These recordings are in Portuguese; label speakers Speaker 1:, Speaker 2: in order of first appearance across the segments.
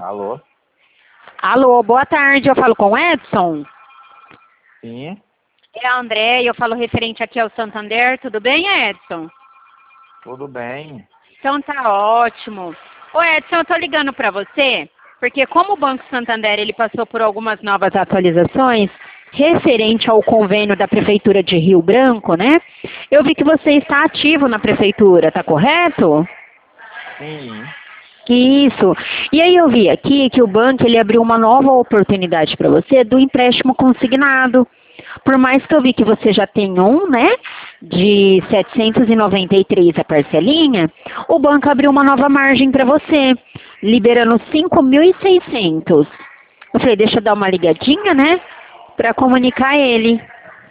Speaker 1: Alô?
Speaker 2: Alô, boa tarde, eu falo com o Edson?
Speaker 1: Sim,
Speaker 2: É a André, eu falo referente aqui ao Santander, tudo bem, Edson?
Speaker 1: tudo bem.
Speaker 2: Então tá ótimo. Ô Edson, eu tô ligando para você, porque como o Banco Santander ele passou por algumas novas atualizações, referente ao convênio da Prefeitura de Rio Branco, né? Eu vi que você está ativo na Prefeitura, tá correto?
Speaker 1: Sim,
Speaker 2: Isso. E aí eu vi aqui que o banco ele abriu uma nova oportunidade para você do empréstimo consignado. Por mais que eu vi que você já tem um, né, de 793 a parcelinha, o banco abriu uma nova margem para você, liberando 5.600. Eu falei, deixa eu dar uma ligadinha, né, para comunicar ele.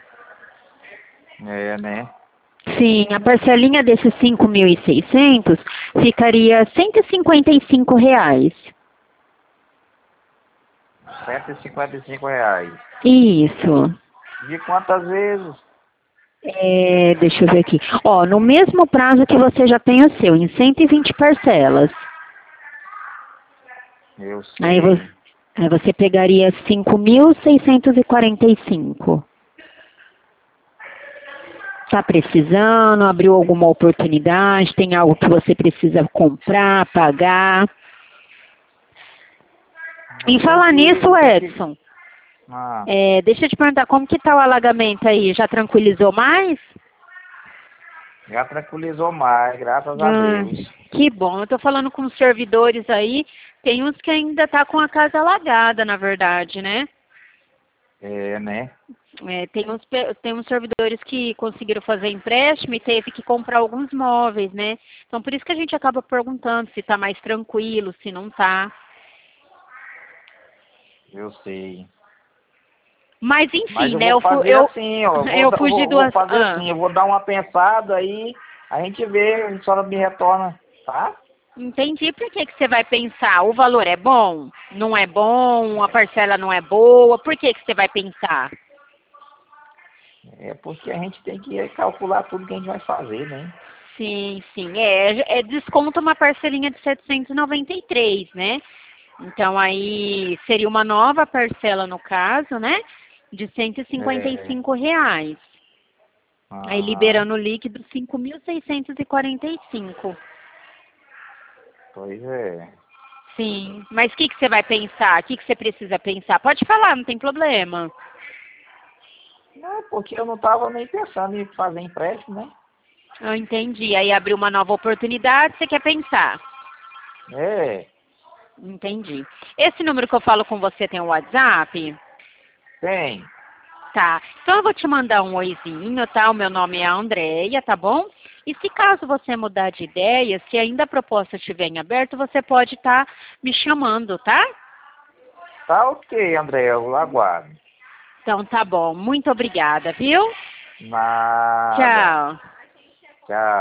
Speaker 1: né?
Speaker 2: Sim, a parcelinha desses 5.600 ficaria R$ 155.
Speaker 1: R$ 155.
Speaker 2: Isso.
Speaker 1: De quantas vezes?
Speaker 2: Deixa eu ver aqui. Ó, no mesmo prazo que você já tem o seu, em 120 parcelas.
Speaker 1: Eu
Speaker 2: Aí
Speaker 1: sei.
Speaker 2: você pegaria 5.645. Tá precisando? Abriu alguma oportunidade? Tem algo que você precisa comprar, pagar? Em falar nisso, Edson,
Speaker 1: Ah,
Speaker 2: deixa eu te perguntar, como que tá o alagamento aí? Já tranquilizou mais?
Speaker 1: já tranquilizou mais, graças a
Speaker 2: Ah,
Speaker 1: Deus.
Speaker 2: que bom. Eu tô falando com os servidores aí, tem uns que ainda tá com a casa alagada, na verdade, né?
Speaker 1: Né?
Speaker 2: Tem uns servidores que conseguiram fazer empréstimo e teve que comprar alguns móveis, né? Então, por isso que a gente acaba perguntando se tá mais tranquilo, se não tá.
Speaker 1: Eu sei.
Speaker 2: Mas,
Speaker 1: Mas
Speaker 2: enfim,
Speaker 1: eu
Speaker 2: né?
Speaker 1: vou fazer assim, ó.
Speaker 2: Eu fugi do...
Speaker 1: Vou fazer assim, eu vou dar uma pensada aí, a gente vê, a senhora me retorna, tá?
Speaker 2: Entendi por que você vai pensar. O valor é bom? Não é bom? A parcela não é boa? Por que você vai pensar?
Speaker 1: É porque a gente tem que calcular tudo que a gente vai fazer, né?
Speaker 2: Sim, sim. Desconta uma parcelinha de 793, né? Então aí seria uma nova parcela no caso, né? De R$ 155. Aí
Speaker 1: Aham,
Speaker 2: liberando o líquido 5.645.
Speaker 1: pois é.
Speaker 2: Sim. Mas o que você vai pensar? O que você precisa pensar? Pode falar, não tem problema.
Speaker 1: Não, porque eu não estava nem pensando em fazer empréstimo, né?
Speaker 2: Eu entendi. Aí abriu uma nova oportunidade, você quer pensar.
Speaker 1: É,
Speaker 2: Entendi. Esse número que eu falo com você tem um WhatsApp?
Speaker 1: tem.
Speaker 2: Tá. Então eu vou te mandar um oizinho, tá? O meu nome é Andréia, tá bom? E se caso você mudar de ideia, se ainda a proposta estiver em aberto, você pode estar me chamando, tá?
Speaker 1: Tá ok, André, eu aguardo.
Speaker 2: Então tá bom. Muito obrigada, viu?
Speaker 1: Nada.
Speaker 2: Tchau.
Speaker 1: Tchau.